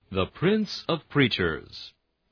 The Prince of Preachers.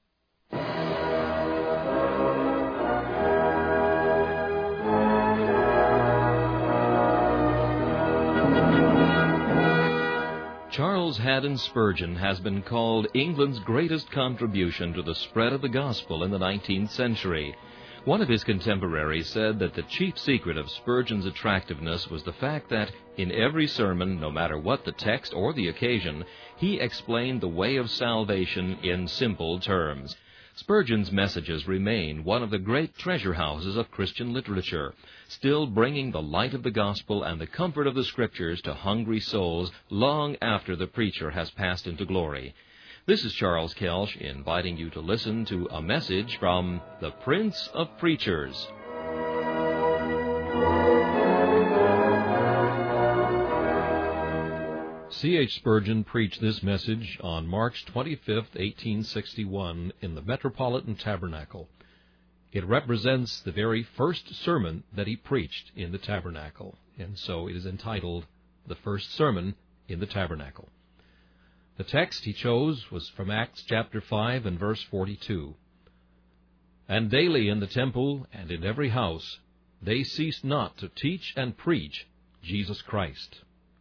Charles Haddon Spurgeon has been called England's greatest contribution to the spread of the gospel in the 19th century. One of his contemporaries said that the chief secret of Spurgeon's attractiveness was the fact that, in every sermon, no matter what the text or the occasion, he explained the way of salvation in simple terms. Spurgeon's messages remain one of the great treasure houses of Christian literature, still bringing the light of the gospel and the comfort of the Scriptures to hungry souls long after the preacher has passed into glory. This is Charles Kelsch inviting you to listen to a message from the Prince of Preachers. C.H. Spurgeon preached this message on March 25, 1861, in the Metropolitan Tabernacle. It represents the very first sermon that he preached in the Tabernacle, and so it is entitled, The First Sermon in the Tabernacle. The text he chose was from Acts chapter 5 and verse 42. And daily in the temple and in every house they ceased not to teach and preach Jesus Christ.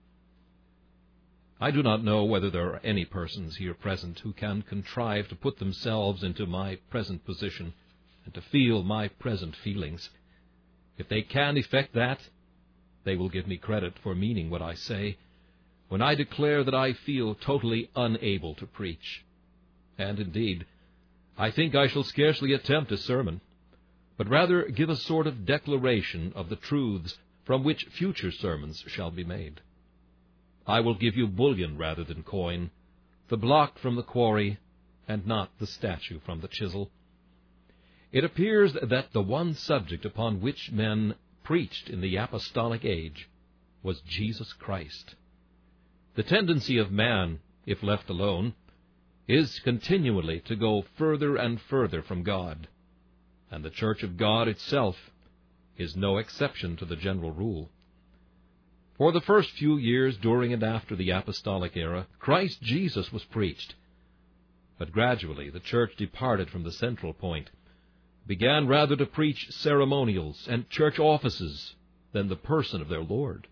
I do not know whether there are any persons here present who can contrive to put themselves into my present position and to feel my present feelings. If they can effect that, they will give me credit for meaning what I say when I declare that I feel totally unable to preach. And indeed, I think I shall scarcely attempt a sermon, but rather give a sort of declaration of the truths from which future sermons shall be made. I will give you bullion rather than coin, the block from the quarry, and not the statue from the chisel. It appears that the one subject upon which men preached in the apostolic age was Jesus Christ. The tendency of man, if left alone, is continually to go further and further from God, and the Church of God itself is no exception to the general rule. For the first few years during and after the apostolic era, Christ Jesus was preached. But gradually the church departed from the central point, began rather to preach ceremonials and church offices than the person of their Lord.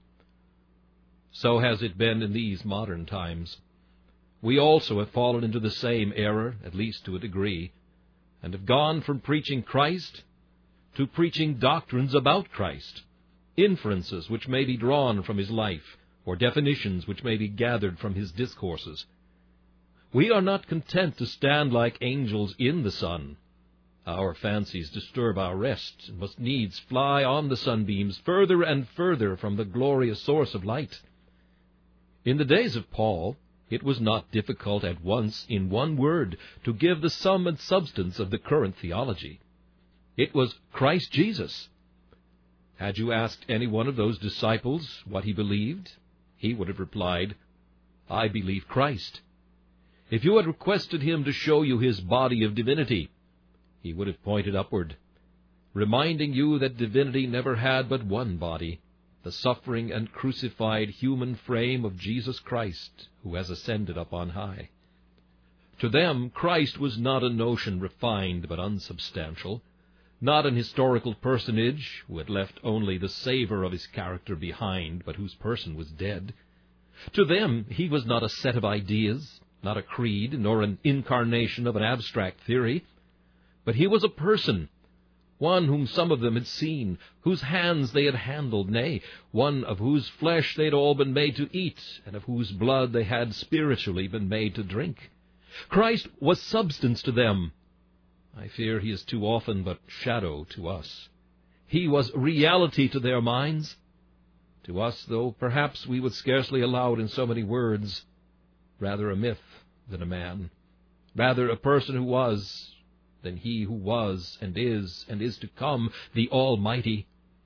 So has it been in these modern times. We also have fallen into the same error, at least to a degree, and have gone from preaching Christ to preaching doctrines about Christ, inferences which may be drawn from his life, or definitions which may be gathered from his discourses. We are not content to stand like angels in the sun. Our fancies disturb our rest, and must needs fly on the sunbeams further and further from the glorious source of light. In the days of Paul, it was not difficult at once, in one word, to give the sum and substance of the current theology. It was Christ Jesus. Had you asked any one of those disciples what he believed, he would have replied, I believe Christ. If you had requested him to show you his body of divinity, he would have pointed upward, reminding you that divinity never had but one body, the suffering and crucified human frame of Jesus Christ, who has ascended up on high. To them, Christ was not a notion refined but unsubstantial, not an historical personage who had left only the savor of his character behind, but whose person was dead. To them, he was not a set of ideas, not a creed, nor an incarnation of an abstract theory, but he was a person, one whom some of them had seen, whose hands they had handled, nay, one of whose flesh they had all been made to eat, and of whose blood they had spiritually been made to drink. Christ was substance to them. I fear he is too often but shadow to us. He was reality to their minds. To us, though perhaps we would scarcely allow it in so many words, rather a myth than a man, rather a person who was than he who was and is to come, the Almighty.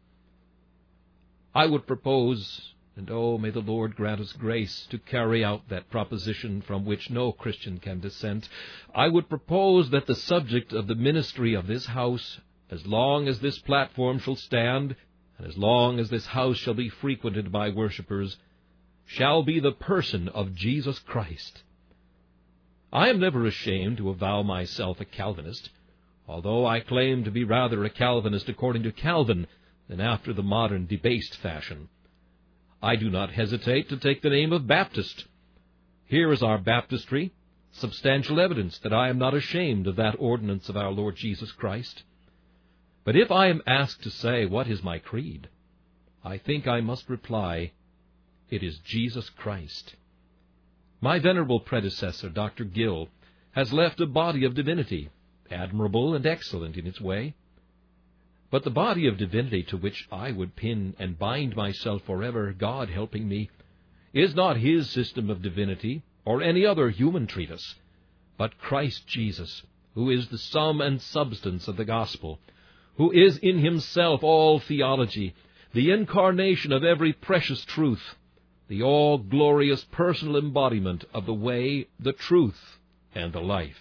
I would propose, and oh, may the Lord grant us grace to carry out that proposition from which no Christian can dissent, I would propose that the subject of the ministry of this house, as long as this platform shall stand, and as long as this house shall be frequented by worshippers, shall be the person of Jesus Christ. I am never ashamed to avow myself a Calvinist, although I claim to be rather a Calvinist according to Calvin than after the modern debased fashion. I do not hesitate to take the name of Baptist. Here is our baptistry, substantial evidence that I am not ashamed of that ordinance of our Lord Jesus Christ. But if I am asked to say, what is my creed? I think I must reply, it is Jesus Christ. My venerable predecessor, Dr. Gill, has left a body of divinity, admirable and excellent in its way. But the body of divinity to which I would pin and bind myself forever, God helping me, is not his system of divinity or any other human treatise, but Christ Jesus, who is the sum and substance of the gospel, who is in himself all theology, the incarnation of every precious truth, the all-glorious personal embodiment of the way, the truth, and the life.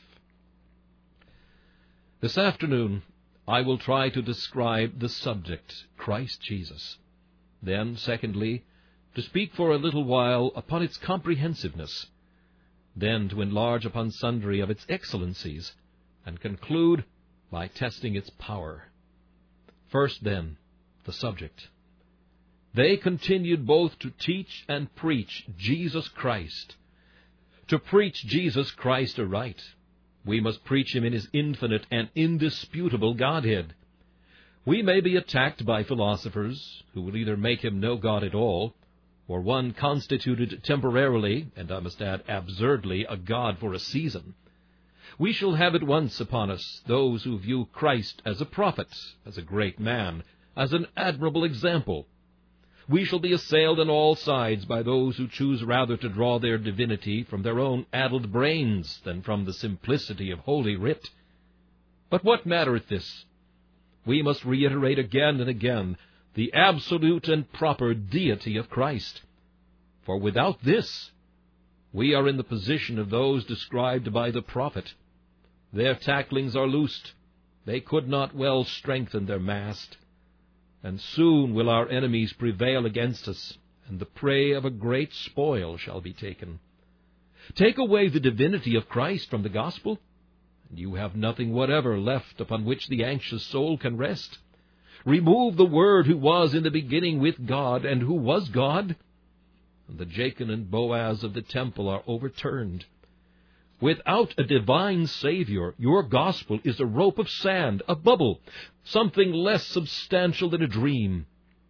This afternoon, I will try to describe the subject, Christ Jesus. Then, secondly, to speak for a little while upon its comprehensiveness. Then to enlarge upon sundry of its excellencies, and conclude by testing its power. First, then, the subject. They continued both to teach and preach Jesus Christ. To preach Jesus Christ aright, we must preach him in his infinite and indisputable Godhead. We may be attacked by philosophers who will either make him no God at all, or one constituted temporarily, and I must add absurdly, a God for a season. We shall have at once upon us those who view Christ as a prophet, as a great man, as an admirable example. We shall be assailed on all sides by those who choose rather to draw their divinity from their own addled brains than from the simplicity of Holy Writ. But what mattereth this? We must reiterate again and again the absolute and proper deity of Christ. For without this, we are in the position of those described by the prophet. Their tacklings are loosed. They could not well strengthen their mast. And soon will our enemies prevail against us, and the prey of a great spoil shall be taken. Take away the divinity of Christ from the gospel, and you have nothing whatever left upon which the anxious soul can rest. Remove the Word who was in the beginning with God, and who was God, and the Jachin and Boaz of the temple are overturned. Without a divine Savior, your gospel is a rope of sand, a bubble, something less substantial than a dream.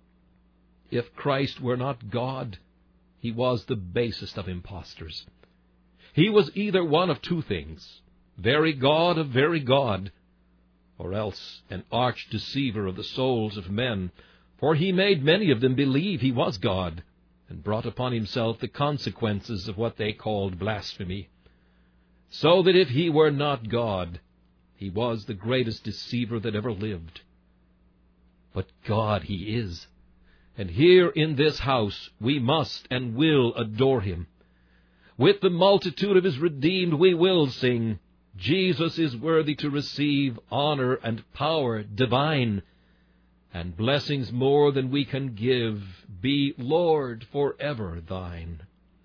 If Christ were not God, he was the basest of impostors. He was either one of two things, very God of very God, or else an arch-deceiver of the souls of men, for he made many of them believe he was God, and brought upon himself the consequences of what they called blasphemy. So that if he were not God, he was the greatest deceiver that ever lived. But God he is, and here in this house we must and will adore him. With the multitude of his redeemed we will sing, Jesus is worthy to receive honor and power divine, and blessings more than we can give be, Lord, forever thine.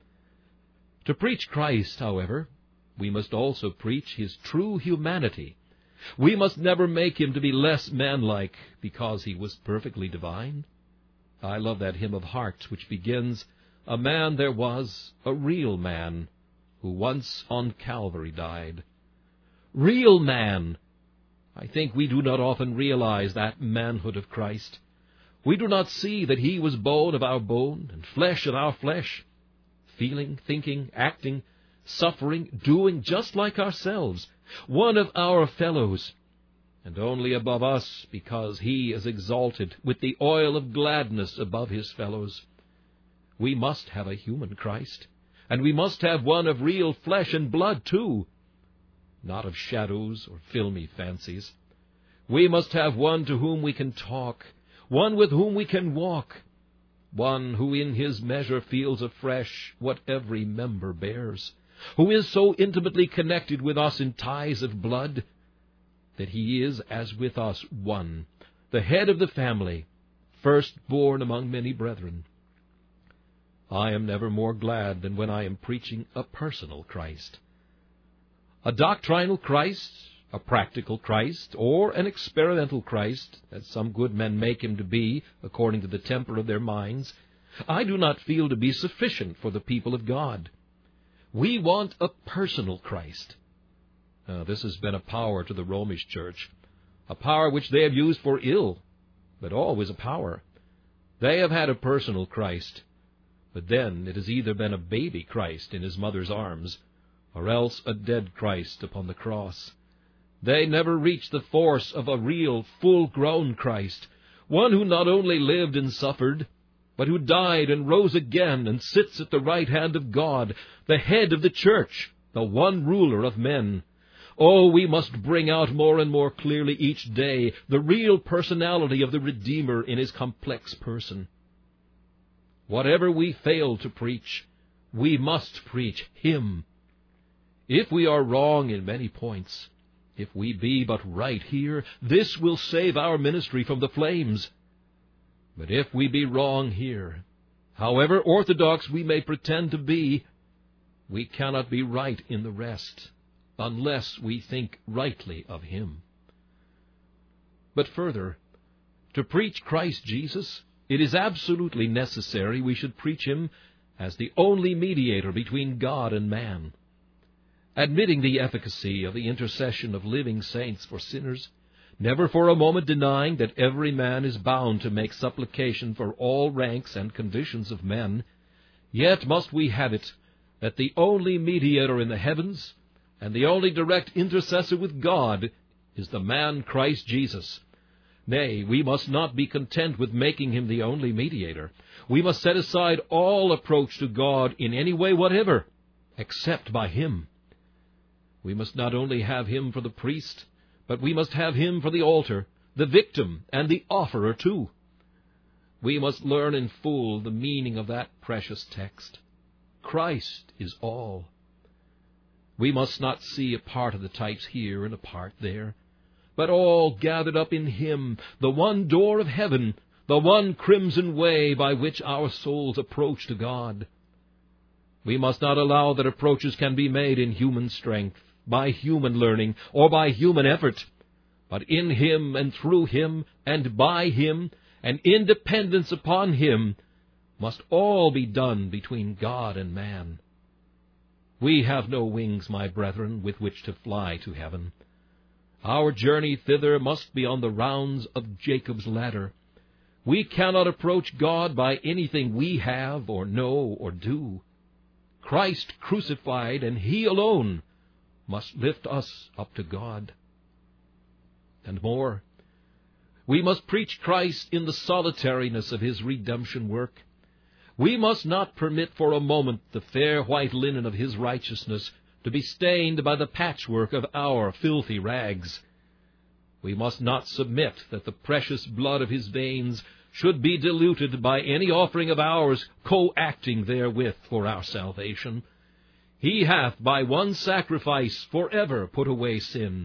To preach Christ, however, we must also preach his true humanity. We must never make him to be less manlike because he was perfectly divine. I love that hymn of Hart which begins, "A man there was, a real man, who once on Calvary died." Real man! I think we do not often realize that manhood of Christ. We do not see that he was bone of our bone and flesh of our flesh, feeling, thinking, acting, suffering, doing just like ourselves, one of our fellows, and only above us because he is exalted with the oil of gladness above his fellows. We must have a human Christ, and we must have one of real flesh and blood too, not of shadows or filmy fancies. We must have one to whom we can talk, one with whom we can walk, one who in his measure feels afresh what every member bears, who is so intimately connected with us in ties of blood that he is as with us one, the head of the family, firstborn among many brethren. I am never more glad than when I am preaching a personal Christ. A doctrinal Christ, a practical Christ, or an experimental Christ, as some good men make him to be, according to the temper of their minds, I do not feel to be sufficient for the people of God. We want a personal Christ. This has been a power to the Romish Church, a power which they have used for ill, but always a power. They have had a personal Christ, but then it has either been a baby Christ in his mother's arms, or else a dead Christ upon the cross. They never reached the force of a real, full-grown Christ, one who not only lived and suffered, but who died and rose again and sits at the right hand of God, the head of the church, the one ruler of men. Oh, we must bring out more and more clearly each day the real personality of the Redeemer in his complex person. Whatever we fail to preach, we must preach him. If we are wrong in many points, if we be but right here, this will save our ministry from the flames. But if we be wrong here, however orthodox we may pretend to be, we cannot be right in the rest, unless we think rightly of him. But further, to preach Christ Jesus, it is absolutely necessary we should preach him as the only mediator between God and man. Admitting the efficacy of the intercession of living saints for sinners, never for a moment denying that every man is bound to make supplication for all ranks and conditions of men, yet must we have it that the only mediator in the heavens and the only direct intercessor with God is the man Christ Jesus. Nay, we must not be content with making him the only mediator. We must set aside all approach to God in any way whatever, except by him. We must not only have him for the priest, but we must have him for the altar, the victim, and the offerer too. We must learn in full the meaning of that precious text. Christ is all. We must not see a part of the types here and a part there, but all gathered up in him, the one door of heaven, the one crimson way by which our souls approach to God. We must not allow that approaches can be made in human strength, by human learning, or by human effort, but in him and through him and by him, and in dependence upon him, must all be done between God and man. We have no wings, my brethren, with which to fly to heaven. Our journey thither must be on the rounds of Jacob's ladder. We cannot approach God by anything we have or know or do. Christ crucified, and he alone, must lift us up to God. And more, we must preach Christ in the solitariness of his redemption work. We must not permit for a moment the fair white linen of his righteousness to be stained by the patchwork of our filthy rags. We must not submit that the precious blood of his veins should be diluted by any offering of ours co-acting therewith for our salvation. He hath by one sacrifice forever put away sin.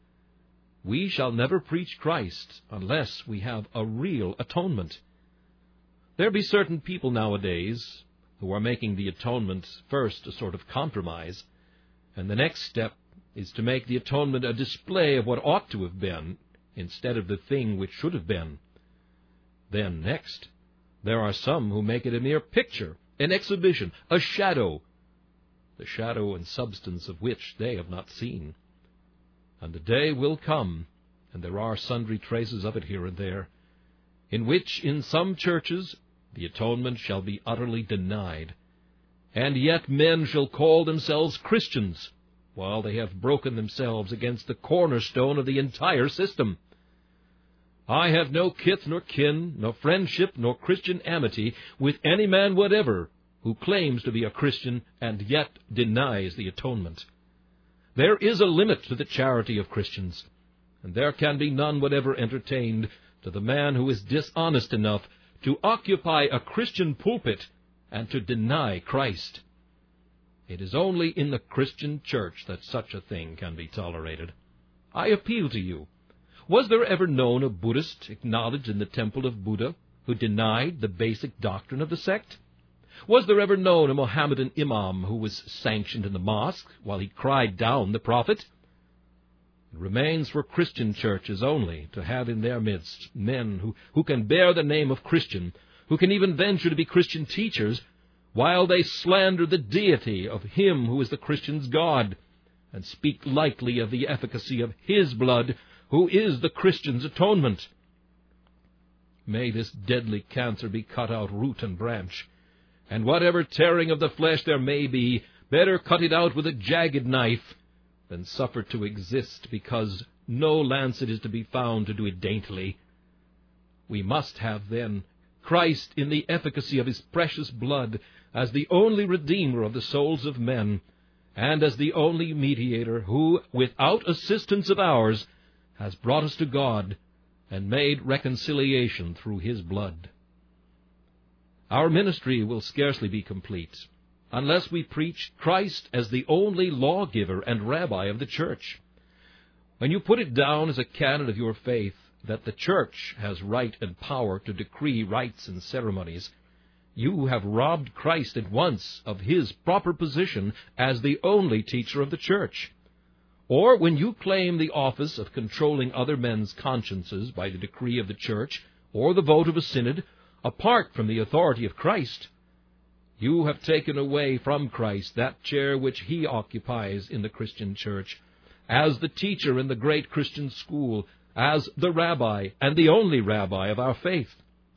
We shall never preach Christ unless we have a real atonement. There be certain people nowadays who are making the atonement first a sort of compromise, and the next step is to make the atonement a display of what ought to have been, instead of the thing which should have been. Then next, there are some who make it a mere picture, an exhibition, a shadow, the shadow and substance of which they have not seen. And the day will come, and there are sundry traces of it here and there, in which in some churches the atonement shall be utterly denied, and yet men shall call themselves Christians, while they have broken themselves against the cornerstone of the entire system. I have no kith nor kin, no friendship, nor Christian amity with any man whatever who claims to be a Christian and yet denies the atonement. There is a limit to the charity of Christians, and there can be none whatever entertained to the man who is dishonest enough to occupy a Christian pulpit and to deny Christ. It is only in the Christian church that such a thing can be tolerated. I appeal to you. Was there ever known a Buddhist acknowledged in the temple of Buddha who denied the basic doctrine of the sect? Was there ever known a Mohammedan imam who was sanctioned in the mosque while he cried down the prophet? It remains for Christian churches only to have in their midst men who can bear the name of Christian, who can even venture to be Christian teachers, while they slander the deity of him who is the Christian's God, and speak lightly of the efficacy of his blood, who is the Christian's atonement. May this deadly cancer be cut out root and branch, and whatever tearing of the flesh there may be, better cut it out with a jagged knife than suffer to exist, because no lancet is to be found to do it daintily. We must have, then, Christ in the efficacy of his precious blood as the only Redeemer of the souls of men, and as the only mediator who, without assistance of ours, has brought us to God and made reconciliation through his blood. Our ministry will scarcely be complete unless we preach Christ as the only lawgiver and rabbi of the church. When you put it down as a canon of your faith that the church has right and power to decree rites and ceremonies, you have robbed Christ at once of his proper position as the only teacher of the church. Or when you claim the office of controlling other men's consciences by the decree of the church or the vote of a synod, apart from the authority of Christ, you have taken away from Christ that chair which he occupies in the Christian church, as the teacher in the great Christian school, as the rabbi and the only rabbi of our faith.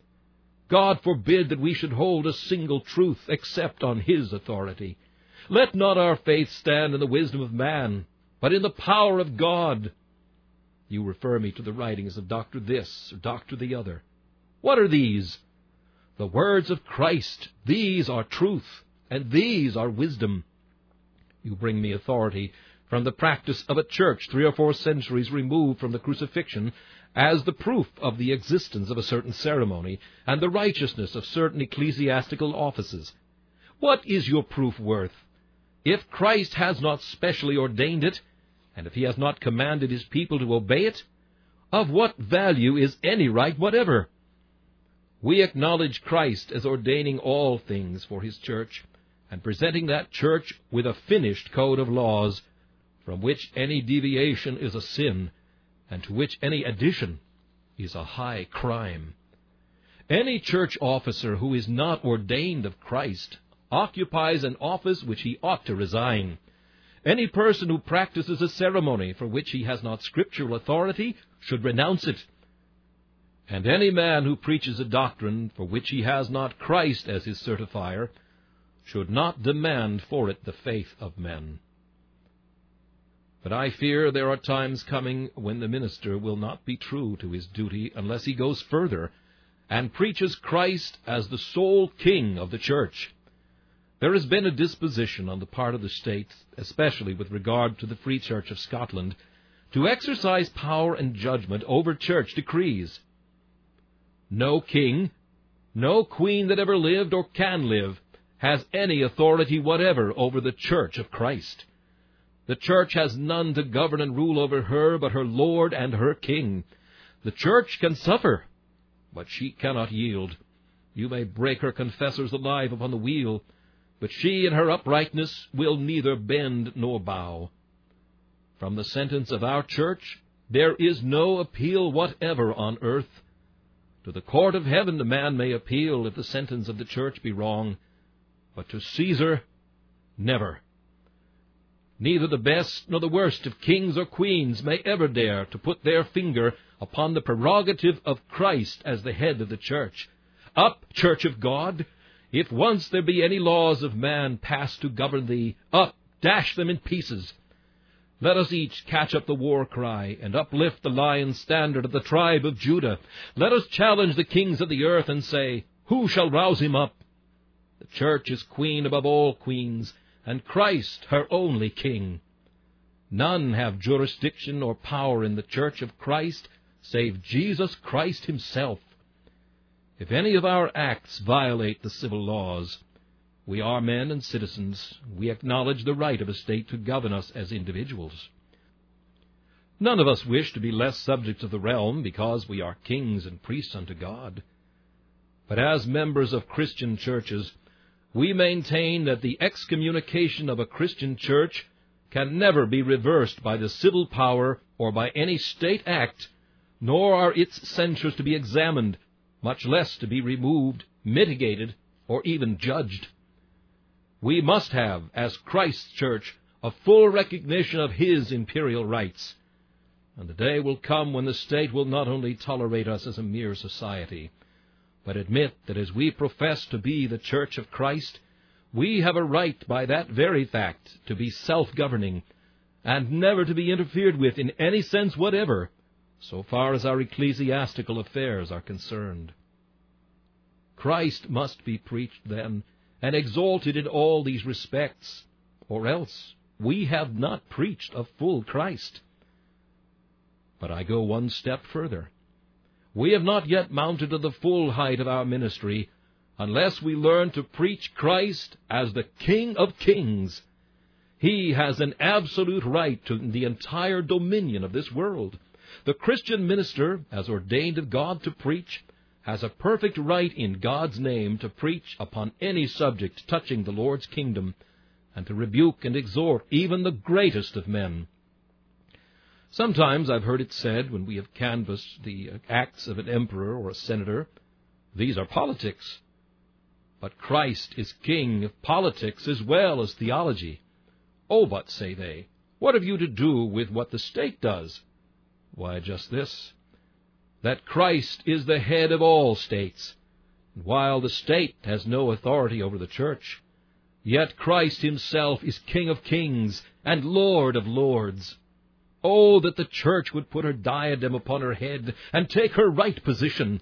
God forbid that we should hold a single truth except on his authority. Let not our faith stand in the wisdom of man, but in the power of God. You refer me to the writings of Dr. this or Dr. the other. What are these? The words of Christ. These are truth, and these are wisdom. You bring me authority from the practice of a church 3 or 4 centuries removed from the crucifixion as the proof of the existence of a certain ceremony and the righteousness of certain ecclesiastical offices. What is your proof worth? If Christ has not specially ordained it, and if he has not commanded his people to obey it, of what value is any rite whatever? We acknowledge Christ as ordaining all things for his church, and presenting that church with a finished code of laws, from which any deviation is a sin, and to which any addition is a high crime. Any church officer who is not ordained of Christ occupies an office which he ought to resign. Any person who practices a ceremony for which he has not scriptural authority should renounce it. And any man who preaches a doctrine for which he has not Christ as his certifier should not demand for it the faith of men. But I fear there are times coming when the minister will not be true to his duty unless he goes further and preaches Christ as the sole king of the church. There has been a disposition on the part of the state, especially with regard to the Free Church of Scotland, to exercise power and judgment over church decrees. No king, no queen that ever lived or can live, has any authority whatever over the church of Christ. The church has none to govern and rule over her but her Lord and her King. The church can suffer, but she cannot yield. You may break her confessors alive upon the wheel, but she in her uprightness will neither bend nor bow. From the sentence of our church there is no appeal whatever on earth. To the court of heaven the man may appeal if the sentence of the church be wrong, but to Caesar, never. Neither the best nor the worst of kings or queens may ever dare to put their finger upon the prerogative of Christ as the head of the church. Up, Church of God! If once there be any laws of man passed to govern thee, up, dash them in pieces. Let us each catch up the war cry and uplift the lion standard of the tribe of Judah. Let us challenge the kings of the earth and say, who shall rouse him up? The church is queen above all queens, and Christ her only king. None have jurisdiction or power in the church of Christ save Jesus Christ himself. If any of our acts violate the civil laws, we are men and citizens. We acknowledge the right of a state to govern us as individuals. None of us wish to be less subjects of the realm because we are kings and priests unto God. But as members of Christian churches, We maintain that the excommunication of a Christian church can never be reversed by the civil power or by any state act, nor are its censures to be examined, much less to be removed, mitigated, or even judged. We must have, as Christ's church, a full recognition of His imperial rights. And the day will come when the state will not only tolerate us as a mere society, but admit that as we profess to be the Church of Christ, we have a right by that very fact to be self-governing, and never to be interfered with in any sense whatever, so far as our ecclesiastical affairs are concerned. Christ must be preached, then, and exalted in all these respects, or else we have not preached a full Christ. But I go one step further. We have not yet mounted to the full height of our ministry unless we learn to preach Christ as the King of Kings. He has an absolute right to the entire dominion of this world. The Christian minister, as ordained of God to preach, has a perfect right in God's name to preach upon any subject touching the Lord's kingdom, and to rebuke and exhort even the greatest of men. Sometimes I've heard it said, when we have canvassed the acts of an emperor or a senator, these are politics. But Christ is king of politics as well as theology. Oh, but, say they, what have you to do with what the state does? Why, just this, that Christ is the head of all states, and while the state has no authority over the church, yet Christ himself is King of kings and Lord of lords. Oh, that the church would put her diadem upon her head and take her right position.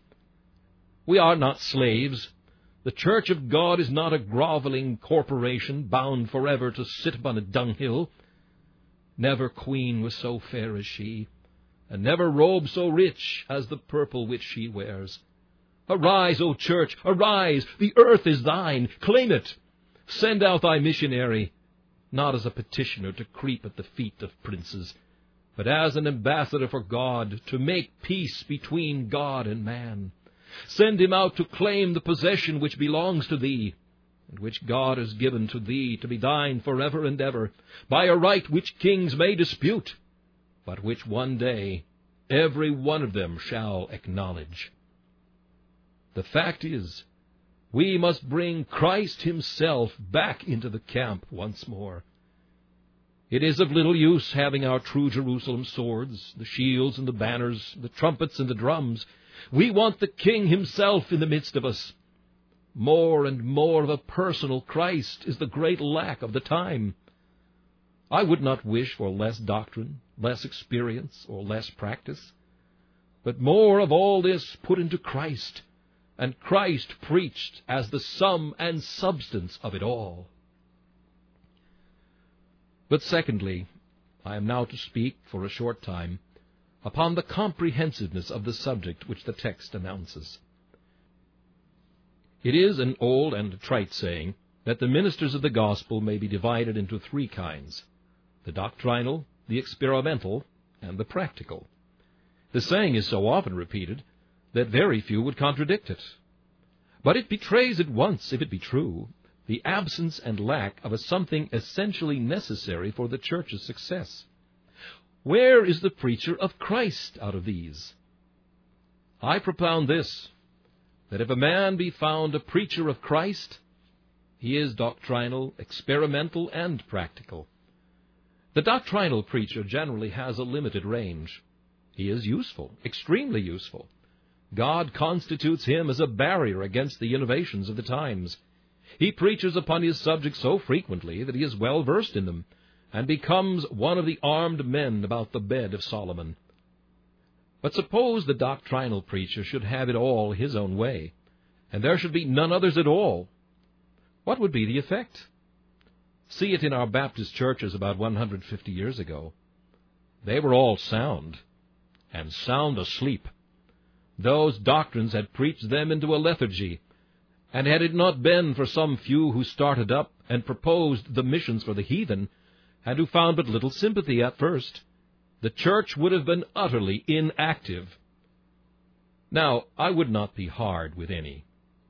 We are not slaves. The church of God is not a groveling corporation bound forever to sit upon a dunghill. Never queen was so fair as she, and never robe so rich as the purple which she wears. Arise, O church, arise! The earth is thine. Claim it. Send out thy missionary, not as a petitioner to creep at the feet of princes, but as an ambassador for God, to make peace between God and man. Send him out to claim the possession which belongs to thee, and which God has given to thee to be thine forever and ever, by a right which kings may dispute, but which one day every one of them shall acknowledge. The fact is, we must bring Christ himself back into the camp once more. It is of little use having our true Jerusalem swords, the shields and the banners, the trumpets and the drums. We want the King himself in the midst of us. More and more of a personal Christ is the great lack of the time. I would not wish for less doctrine, less experience, or less practice, but more of all this put into Christ, and Christ preached as the sum and substance of it all. But secondly, I am now to speak for a short time upon the comprehensiveness of the subject which the text announces. It is an old and trite saying that the ministers of the gospel may be divided into three kinds: the doctrinal, the experimental, and the practical. The saying is so often repeated that very few would contradict it. But it betrays at once, if it be true, the absence and lack of a something essentially necessary for the church's success. Where is the preacher of Christ out of these? I propound this, that if a man be found a preacher of Christ, he is doctrinal, experimental, and practical. The doctrinal preacher generally has a limited range. He is useful, extremely useful. God constitutes him as a barrier against the innovations of the times. He preaches upon his subject so frequently that he is well versed in them, and becomes one of the armed men about the bed of Solomon. But suppose the doctrinal preacher should have it all his own way, and there should be none others at all. What would be the effect? See it in our Baptist churches about 150 years ago. They were all sound, and sound asleep. Those doctrines had preached them into a lethargy, and had it not been for some few who started up and proposed the missions for the heathen, and who found but little sympathy at first, the church would have been utterly inactive. Now, I would not be hard with any.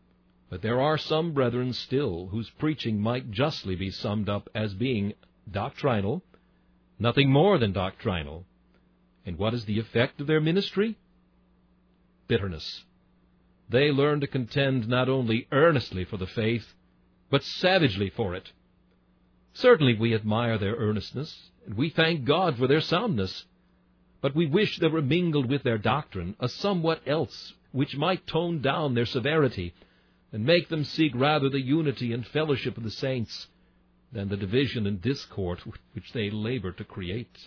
But there are some brethren still whose preaching might justly be summed up as being doctrinal, nothing more than doctrinal. And what is the effect of their ministry? Bitterness. They learn to contend not only earnestly for the faith, but savagely for it. Certainly we admire their earnestness, and we thank God for their soundness, but we wish there were mingled with their doctrine a somewhat else which might tone down their severity, and make them seek rather the unity and fellowship of the saints than the division and discord which they labor to create.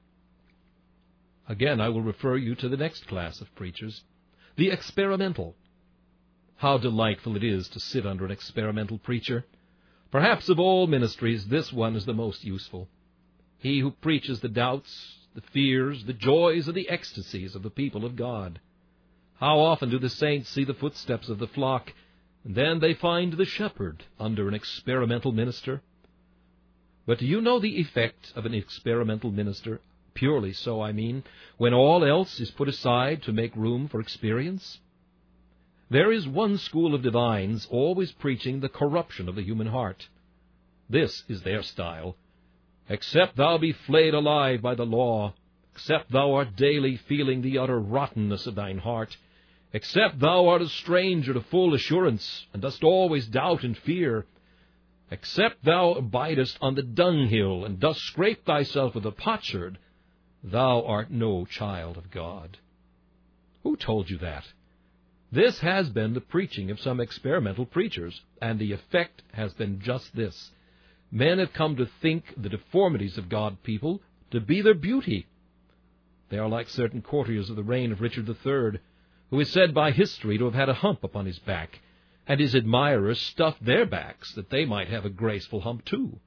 Again, I will refer you to the next class of preachers, the experimental. How delightful it is to sit under an experimental preacher! Perhaps of all ministries, this one is the most useful. He who preaches the doubts, the fears, the joys, and the ecstasies of the people of God. How often do the saints see the footsteps of the flock, and then they find the shepherd under an experimental minister? But do you know the effect of an experimental minister, purely so, I mean, when all else is put aside to make room for experience? There is one school of divines always preaching the corruption of the human heart. This is their style. Except thou be flayed alive by the law, except thou art daily feeling the utter rottenness of thine heart, except thou art a stranger to full assurance, and dost always doubt and fear, except thou abidest on the dunghill, and dost scrape thyself with a potsherd, thou art no child of God. Who told you that? This has been the preaching of some experimental preachers, and the effect has been just this. Men have come to think the deformities of God people to be their beauty. They are like certain courtiers of the reign of Richard III, who is said by history to have had a hump upon his back, and his admirers stuffed their backs that they might have a graceful hump too.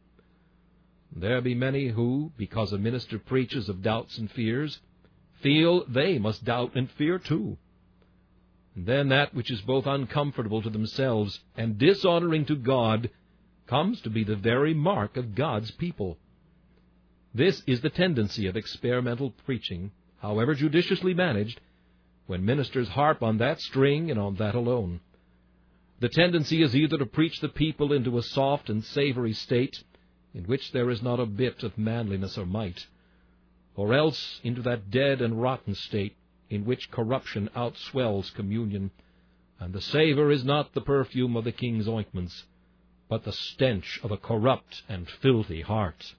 There be many who, because a minister preaches of doubts and fears, feel they must doubt and fear too. And then that which is both uncomfortable to themselves and dishonoring to God comes to be the very mark of God's people. This is the tendency of experimental preaching, however judiciously managed, when ministers harp on that string and on that alone. The tendency is either to preach the people into a soft and savory state, in which there is not a bit of manliness or might, or else into that dead and rotten state in which corruption outswells communion, and the savor is not the perfume of the king's ointments, but the stench of a corrupt and filthy heart.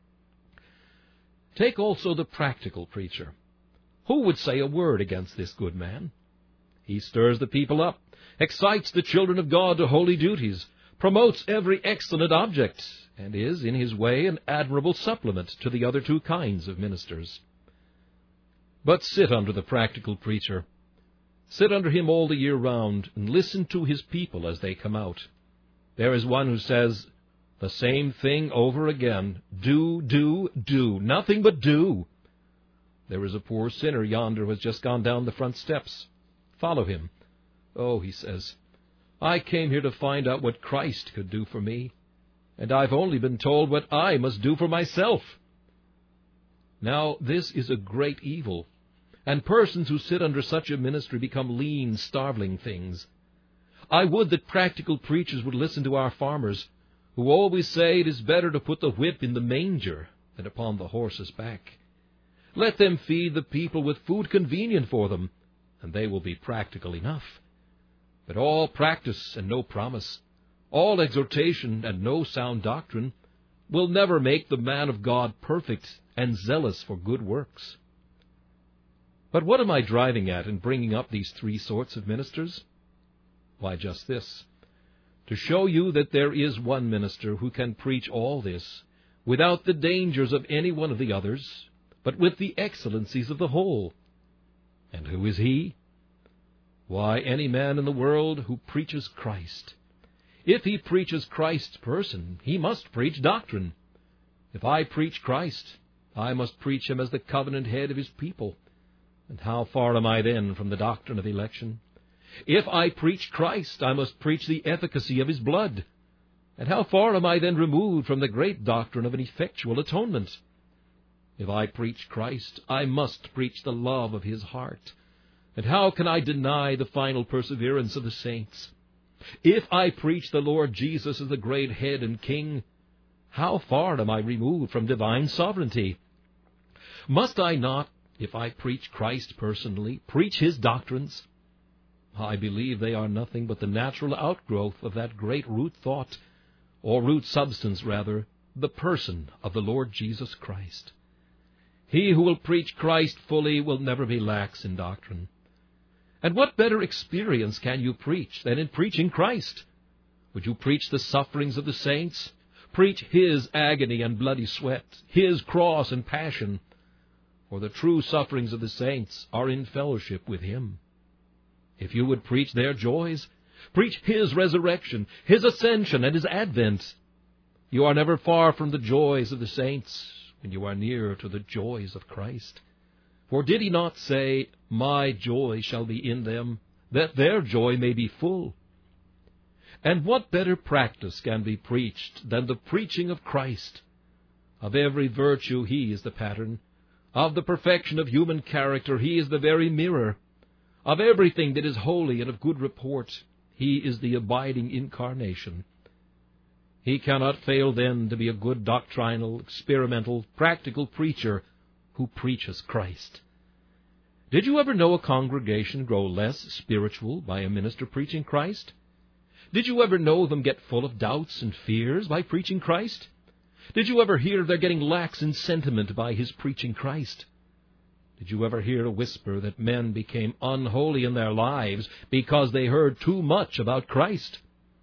Take also the practical preacher. Who would say a word against this good man? He stirs the people up, excites the children of God to holy duties, promotes every excellent object, and is, in his way, an admirable supplement to the other two kinds of ministers. But sit under the practical preacher. Sit under him all the year round, and listen to his people as they come out. There is one who says the same thing over again. Do, do, do. Nothing but do. There is a poor sinner yonder who has just gone down the front steps. Follow him. Oh, he says, I came here to find out what Christ could do for me, and I've only been told what I must do for myself. Now, this is a great evil, and persons who sit under such a ministry become lean, starveling things. I would that practical preachers would listen to our farmers, who always say it is better to put the whip in the manger than upon the horse's back. Let them feed the people with food convenient for them, and they will be practical enough. But all practice and no promise, all exhortation and no sound doctrine, will never make the man of God perfect and zealous for good works. But what am I driving at in bringing up these three sorts of ministers? Why, just this: to show you that there is one minister who can preach all this without the dangers of any one of the others, but with the excellencies of the whole. And who is he? Why, any man in the world who preaches Christ. If he preaches Christ's person, he must preach doctrine. If I preach Christ, I must preach him as the covenant head of his people. And how far am I then from the doctrine of election? If I preach Christ, I must preach the efficacy of his blood. And how far am I then removed from the great doctrine of an effectual atonement? If I preach Christ, I must preach the love of his heart. And how can I deny the final perseverance of the saints? If I preach the Lord Jesus as the great head and king, how far am I removed from divine sovereignty? Must I not, if I preach Christ personally, preach his doctrines? I believe they are nothing but the natural outgrowth of that great root thought, or root substance rather, the person of the Lord Jesus Christ. He who will preach Christ fully will never be lax in doctrine. And what better experience can you preach than in preaching Christ? Would you preach the sufferings of the saints? Preach his agony and bloody sweat, his cross and passion. For the true sufferings of the saints are in fellowship with him. If you would preach their joys, preach his resurrection, his ascension, and his advent. You are never far from the joys of the saints when you are near to the joys of Christ. For did he not say, "My joy shall be in them, that their joy may be full"? And what better practice can be preached than the preaching of Christ? Of every virtue he is the pattern. Of the perfection of human character he is the very mirror. Of everything that is holy and of good report, he is the abiding incarnation. He cannot fail then to be a good doctrinal, experimental, practical preacher who preaches Christ. Did you ever know a congregation grow less spiritual by a minister preaching Christ? Did you ever know them get full of doubts and fears by preaching Christ? Did you ever hear they're getting lax in sentiment by his preaching Christ? Did you ever hear a whisper that men became unholy in their lives because they heard too much about Christ?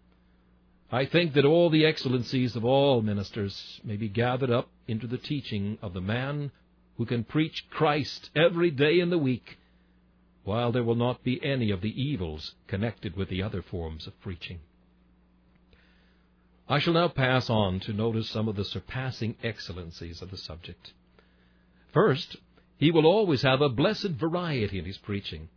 I think that all the excellencies of all ministers may be gathered up into the teaching of the man who can preach Christ every day in the week, while there will not be any of the evils connected with the other forms of preaching. I shall now pass on to notice some of the surpassing excellencies of the subject. First, he will always have a blessed variety in his preaching.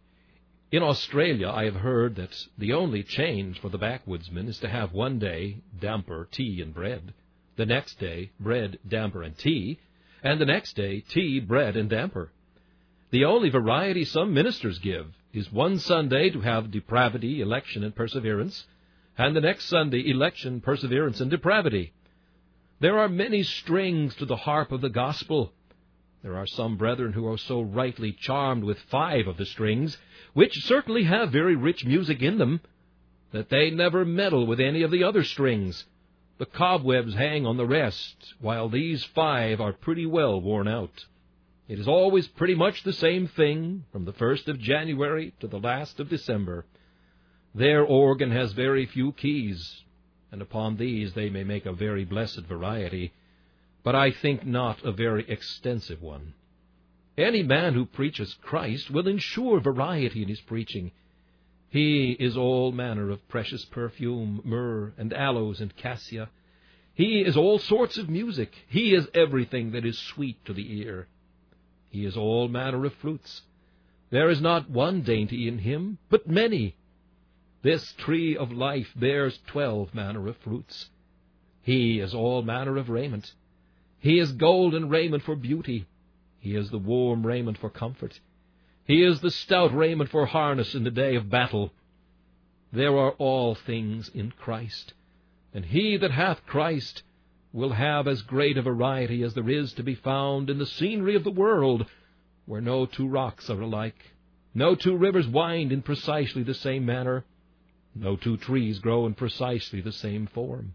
In Australia, I have heard that the only change for the backwoodsman is to have one day damper, tea, and bread, the next day bread, damper, and tea, and the next day tea, bread, and damper. The only variety some ministers give is one Sunday to have depravity, election, and perseverance, and the next Sunday election, perseverance, and depravity. There are many strings to the harp of the gospel. There are some brethren who are so rightly charmed with 5 of the strings, which certainly have very rich music in them, that they never meddle with any of the other strings. The cobwebs hang on the rest, while these 5 are pretty well worn out. It is always pretty much the same thing from the 1st of January to the last of December. Their organ has very few keys, and upon these they may make a very blessed variety, but I think not a very extensive one. Any man who preaches Christ will ensure variety in his preaching. He is all manner of precious perfume, myrrh, and aloes, and cassia. He is all sorts of music. He is everything that is sweet to the ear. He is all manner of fruits. There is not one dainty in him, but many. This tree of life bears 12 manner of fruits. He is all manner of raiment. He is golden raiment for beauty. He is the warm raiment for comfort. He is the stout raiment for harness in the day of battle. There are all things in Christ, and he that hath Christ will have as great a variety as there is to be found in the scenery of the world, where no 2 rocks are alike, no 2 rivers wind in precisely the same manner, no 2 trees grow in precisely the same form.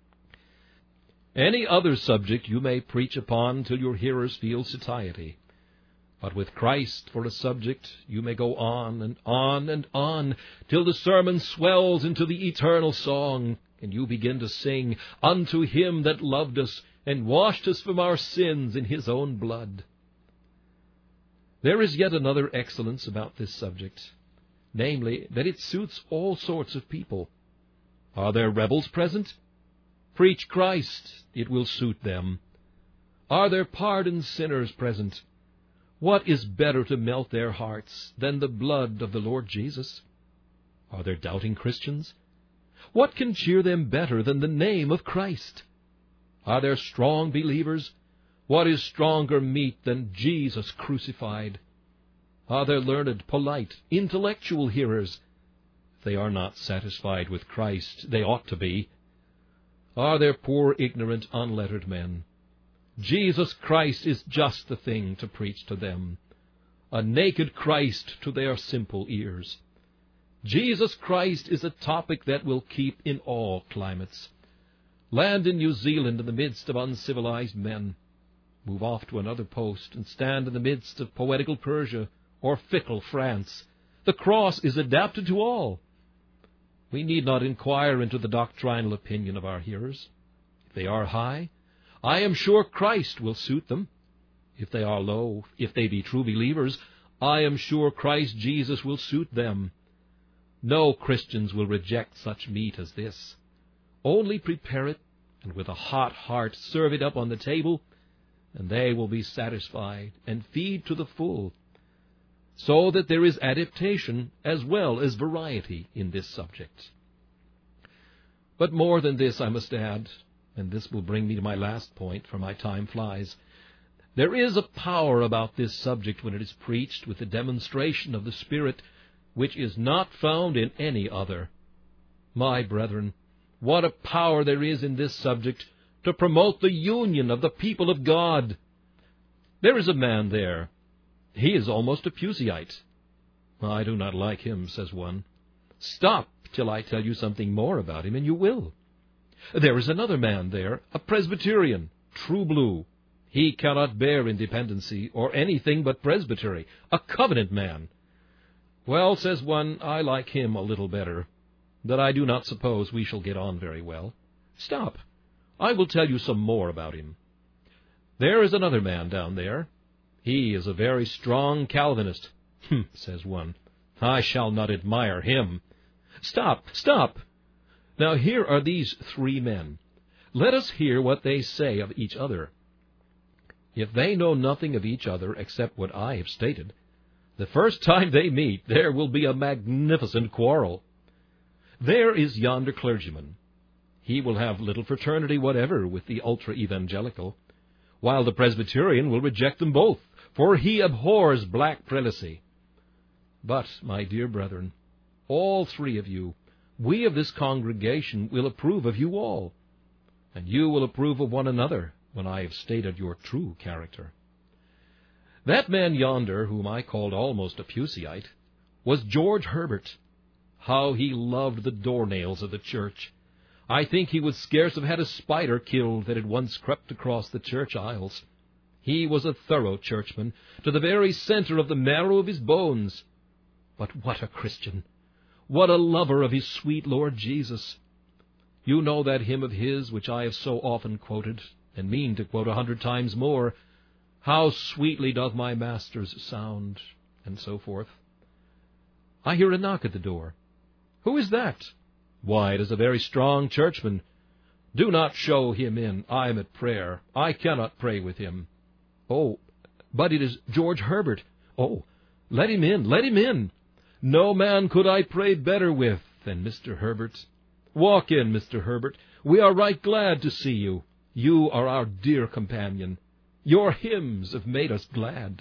Any other subject you may preach upon till your hearers feel satiety. But with Christ for a subject, you may go on and on and on, till the sermon swells into the eternal song, and you begin to sing, "Unto him that loved us, and washed us from our sins in his own blood." There is yet another excellence about this subject, namely, that it suits all sorts of people. Are there rebels present? Preach Christ, it will suit them. Are there pardoned sinners present? What is better to melt their hearts than the blood of the Lord Jesus? Are there doubting Christians? What can cheer them better than the name of Christ? Are there strong believers? What is stronger meat than Jesus crucified? Are there learned, polite, intellectual hearers? they are not satisfied with Christ, they ought to be, are their poor, ignorant, unlettered men. Jesus Christ is just the thing to preach to them, a naked Christ to their simple ears. Jesus Christ is a topic that will keep in all climates. Land in New Zealand in the midst of uncivilized men. Move off to another post and stand in the midst of poetical Persia or fickle France. The cross is adapted to all. We need not inquire into the doctrinal opinion of our hearers. If they are high, I am sure Christ will suit them. If they are low, if they be true believers, I am sure Christ Jesus will suit them. No Christians will reject such meat as this. Only prepare it, and with a hot heart serve it up on the table, and they will be satisfied and feed to the full, so that there is adaptation as well as variety in this subject. But more than this I must add, and this will bring me to my last point, for my time flies. There is a power about this subject when it is preached with the demonstration of the Spirit, which is not found in any other. My brethren, what a power there is in this subject to promote the union of the people of God. There is a man there. He is almost a Puseyite. I do not like him, says one. Stop till I tell you something more about him, and you will. There is another man there, a Presbyterian, true blue. He cannot bear independency or anything but presbytery, a covenant man. Well, says one, I like him a little better, that I do not suppose we shall get on very well. Stop. I will tell you some more about him. There is another man down there. He is a very strong Calvinist. Says one. I shall not admire him. Stop. Now here are these three men. Let us hear what they say of each other. If they know nothing of each other except what I have stated, the first time they meet there will be a magnificent quarrel. There is yonder clergyman. He will have little fraternity whatever with the ultra-evangelical, while the Presbyterian will reject them both, for he abhors black prelacy. But, my dear brethren, all three of you, we of this congregation will approve of you all, and you will approve of one another when I have stated your true character. That man yonder, whom I called almost a Puseyite, was George Herbert. How he loved the doornails of the church! I think he would scarce have had a spider killed that had once crept across the church aisles. He was a thorough churchman, to the very center of the marrow of his bones. But what a Christian! What a lover of his sweet Lord Jesus! You know that hymn of his which I have so often quoted, and mean to quote 100 times more, "How sweetly doth my Master's sound," and so forth. I hear a knock at the door. Who is that? Why, it is a very strong churchman. Do not show him in. I am at prayer. I cannot pray with him. Oh, but it is George Herbert. Oh, let him in, let him in. No man could I pray better with than Mr. Herbert. Walk in, Mr. Herbert. We are right glad to see you. You are our dear companion. Your hymns have made us glad.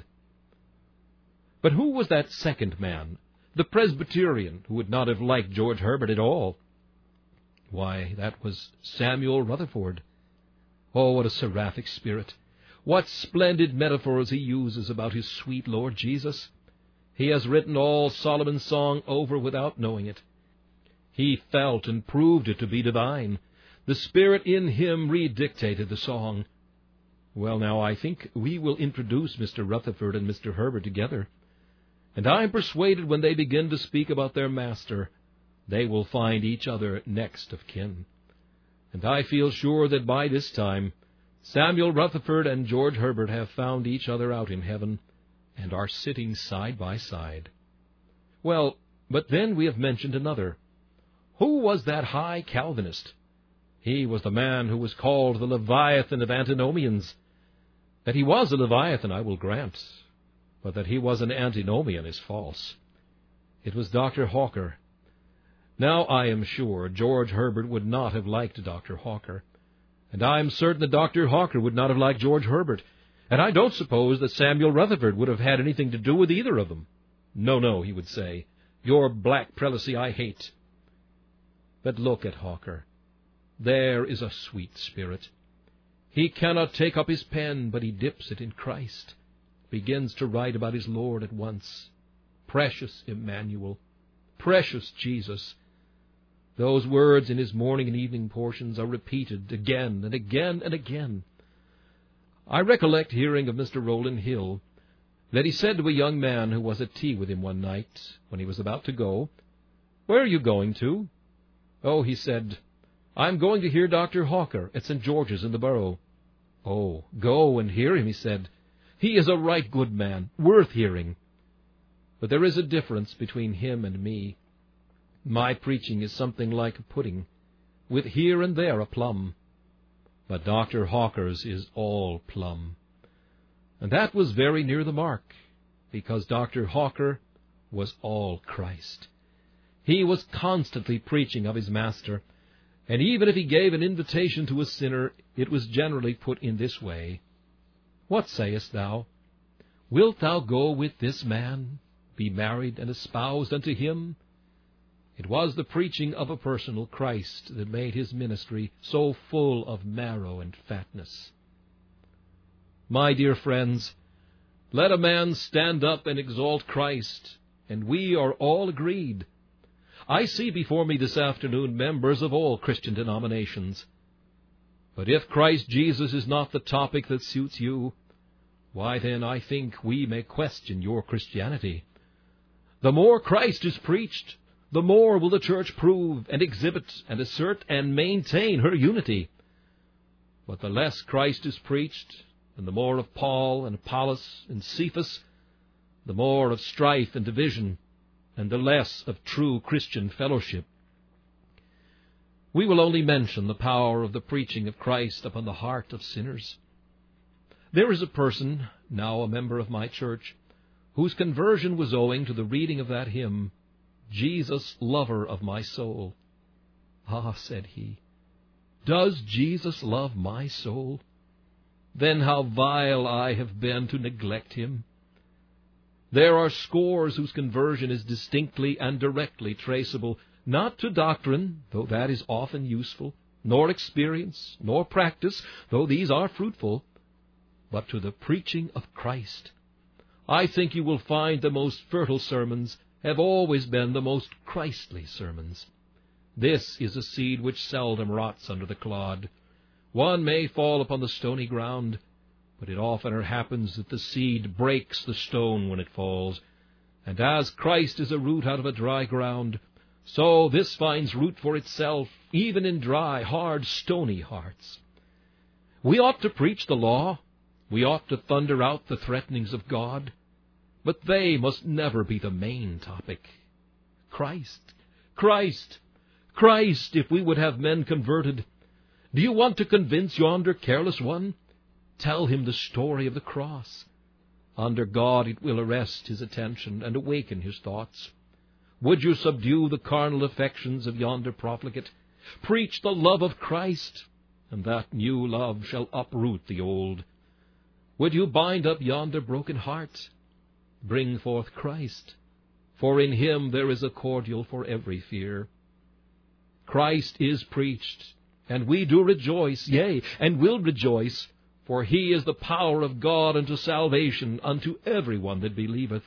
But who was that second man, the Presbyterian, who would not have liked George Herbert at all? Why, that was Samuel Rutherford. Oh, what a seraphic spirit! What splendid metaphors he uses about his sweet Lord Jesus! He has written all Solomon's song over without knowing it. He felt and proved it to be divine. The Spirit in him redictated the song. Well, now, I think we will introduce Mr. Rutherford and Mr. Herbert together, and I am persuaded when they begin to speak about their master, they will find each other next of kin. And I feel sure that by this time Samuel Rutherford and George Herbert have found each other out in heaven, and are sitting side by side. Well, but then we have mentioned another. Who was that high Calvinist? He was the man who was called the Leviathan of Antinomians. That he was a Leviathan I will grant, but that he was an Antinomian is false. It was Dr. Hawker. Now I am sure George Herbert would not have liked Dr. Hawker, and I am certain that Dr. Hawker would not have liked George Herbert, and I don't suppose that Samuel Rutherford would have had anything to do with either of them. No, he would say, Your black prelacy I hate. But look at Hawker. There is a sweet spirit. He cannot take up his pen, but he dips it in Christ, begins to write about his Lord at once. Precious Emmanuel, precious Jesus. Those words in his morning and evening portions are repeated again and again and again. I recollect hearing of Mr. Rowland Hill that he said to a young man who was at tea with him one night, when he was about to go, "Where are you going to?" "Oh," he said, "I'm going to hear Dr. Hawker at St. George's in the Borough." "Oh, go and hear him," he said. "He is a right good man, worth hearing. But there is a difference between him and me. My preaching is something like a pudding, with here and there a plum. But Dr. Hawker's is all plum." And that was very near the mark, because Dr. Hawker was all Christ. He was constantly preaching of his Master, and even if he gave an invitation to a sinner, it was generally put in this way: "What sayest thou? Wilt thou go with this man, be married and espoused unto him?" It was the preaching of a personal Christ that made his ministry so full of marrow and fatness. My dear friends, let a man stand up and exalt Christ, and we are all agreed. I see before me this afternoon members of all Christian denominations. But if Christ Jesus is not the topic that suits you, why then I think we may question your Christianity. The more Christ is preached, the more will the church prove and exhibit and assert and maintain her unity. But the less Christ is preached, and the more of Paul and Apollos and Cephas, the more of strife and division, and the less of true Christian fellowship. We will only mention the power of the preaching of Christ upon the heart of sinners. There is a person, now a member of my church, whose conversion was owing to the reading of that hymn, "Jesus, lover of my soul." "Ah," said he, "does Jesus love my soul? Then how vile I have been to neglect him." There are scores whose conversion is distinctly and directly traceable, not to doctrine, though that is often useful, nor experience, nor practice, though these are fruitful, but to the preaching of Christ. I think you will find the most fertile sermons have always been the most Christly sermons. This is a seed which seldom rots under the clod. One may fall upon the stony ground, but it oftener happens that the seed breaks the stone when it falls. And as Christ is a root out of a dry ground, so this finds root for itself, even in dry, hard, stony hearts. We ought to preach the law. We ought to thunder out the threatenings of God. But they must never be the main topic. Christ, Christ, Christ, if we would have men converted. Do you want to convince yonder careless one? Tell him the story of the cross. Under God it will arrest his attention and awaken his thoughts. Would you subdue the carnal affections of yonder profligate? Preach the love of Christ, and that new love shall uproot the old. Would you bind up yonder broken heart? Bring forth Christ, for in him there is a cordial for every fear. Christ is preached, and we do rejoice, yea, and will rejoice, for he is the power of God unto salvation unto every one that believeth.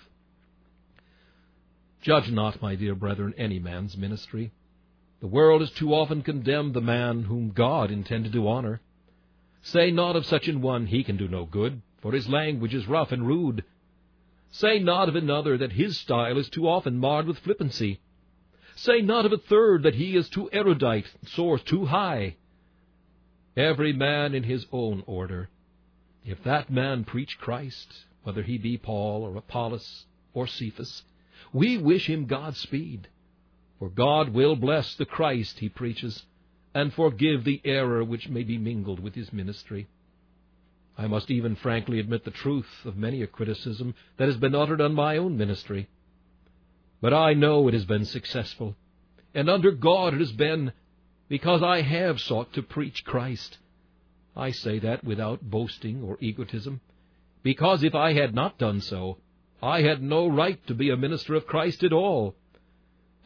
Judge not, my dear brethren, any man's ministry. The world has too often condemned the man whom God intended to honor. Say not of such an one, he can do no good, for his language is rough and rude. Say not of another that his style is too often marred with flippancy. Say not of a third that he is too erudite, soars too high. Every man in his own order. If that man preach Christ, whether he be Paul or Apollos or Cephas, we wish him Godspeed, for God will bless the Christ he preaches, and forgive the error which may be mingled with his ministry. I must even frankly admit the truth of many a criticism that has been uttered on my own ministry. But I know it has been successful, and under God it has been, because I have sought to preach Christ. I say that without boasting or egotism, because if I had not done so, I had no right to be a minister of Christ at all.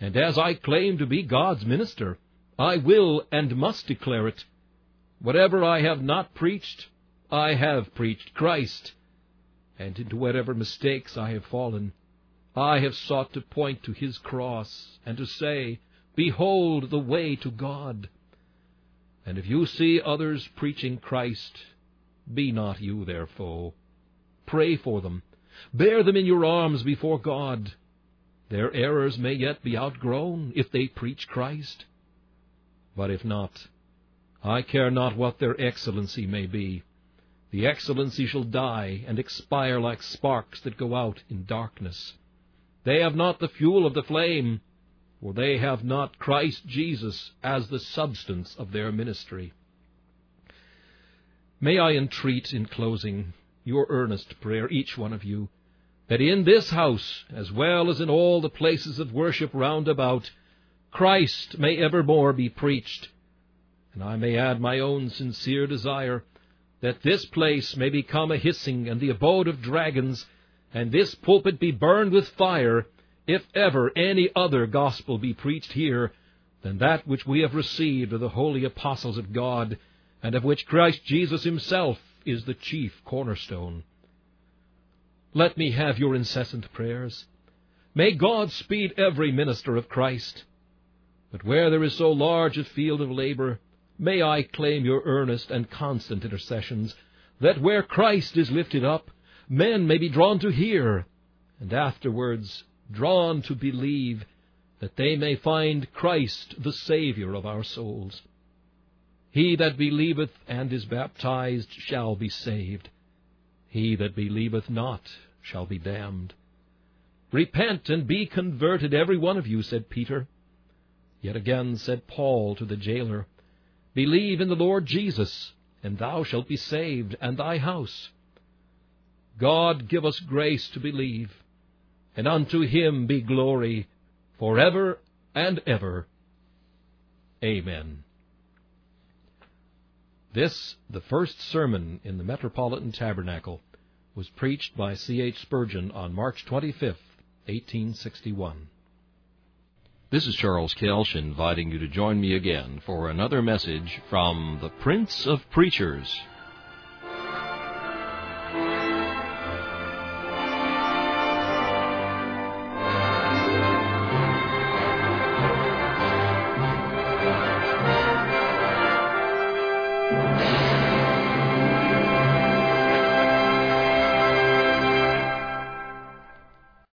And as I claim to be God's minister, I will and must declare it. Whatever I have not preached, I have preached Christ. And into whatever mistakes I have fallen, I have sought to point to his cross and to say, Behold the way to God. And if you see others preaching Christ, be not you their foe. Pray for them. Bear them in your arms before God. Their errors may yet be outgrown if they preach Christ. But if not, I care not what their excellency may be. The excellency shall die and expire like sparks that go out in darkness. They have not the fuel of the flame, for they have not Christ Jesus as the substance of their ministry. May I entreat in closing your earnest prayer, each one of you, that in this house, as well as in all the places of worship round about, Christ may evermore be preached. And I may add my own sincere desire that this place may become a hissing and the abode of dragons, and this pulpit be burned with fire, if ever any other gospel be preached here than that which we have received of the holy apostles of God, and of which Christ Jesus himself is the chief cornerstone. Let me have your incessant prayers. May God speed every minister of Christ. But where there is so large a field of labor, may I claim your earnest and constant intercessions, that where Christ is lifted up, men may be drawn to hear, and afterwards drawn to believe, that they may find Christ the Savior of our souls. He that believeth and is baptized shall be saved. He that believeth not shall be damned. Repent and be converted, every one of you, said Peter. Yet again said Paul to the jailer, Believe in the Lord Jesus, and thou shalt be saved, and thy house. God give us grace to believe, and unto him be glory forever and ever. Amen. This, the first sermon in the Metropolitan Tabernacle, was preached by C.H. Spurgeon on March 25th, 1861. This is Charles Kelsch inviting you to join me again for another message from the Prince of Preachers.